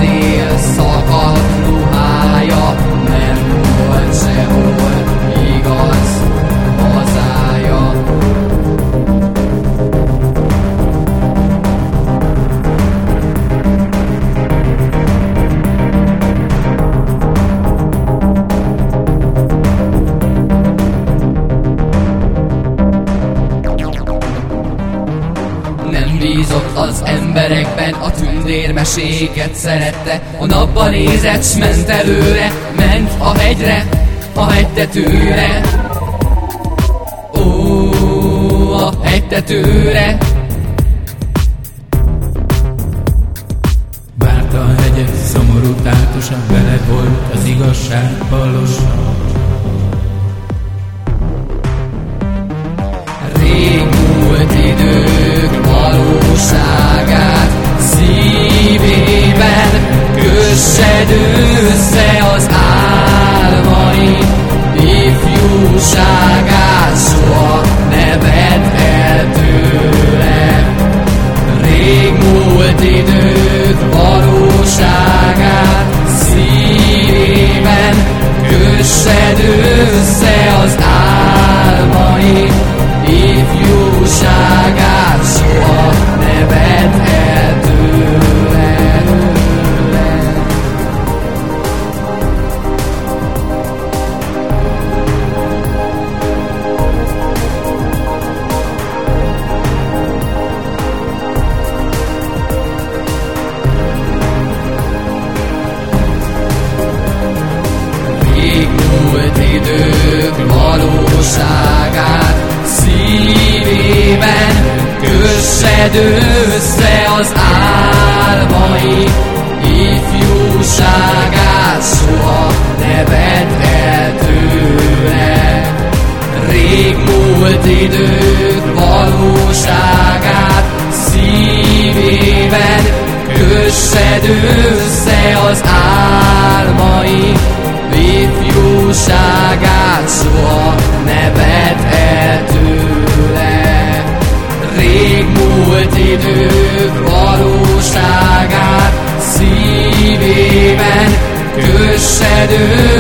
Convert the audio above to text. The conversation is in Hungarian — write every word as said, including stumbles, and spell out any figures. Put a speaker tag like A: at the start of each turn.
A: szél szakadt ruhája, nem volt sehol igaz hazája. Nem bízott az emberekben, a tündérmeséket szerette. A napba nézett, s ment előre, ment a hegyre, a hegytetőre. Ó, a hegytetőre.
B: Várta a hegyet, szomorú táltosan, vele volt az igazság valósa.
A: Rég múlt idők valóságát szívében kössed össze az álmai ifjúságát, soha ne vedd el tőle. Rég múlt idők valóságát szívében kössed össze az álmai ifjúságát, soha ne vedd el tőle. Rég múlt idők valóságát szívében kössed össze az álmai ifjúságát, soha ne vedd el tőle. Rég múlt idők valóságát szívében kössed össze az álmai ifjúságát, soha ne vedd el tőle. Rég múlt idők valóságát szívében kössed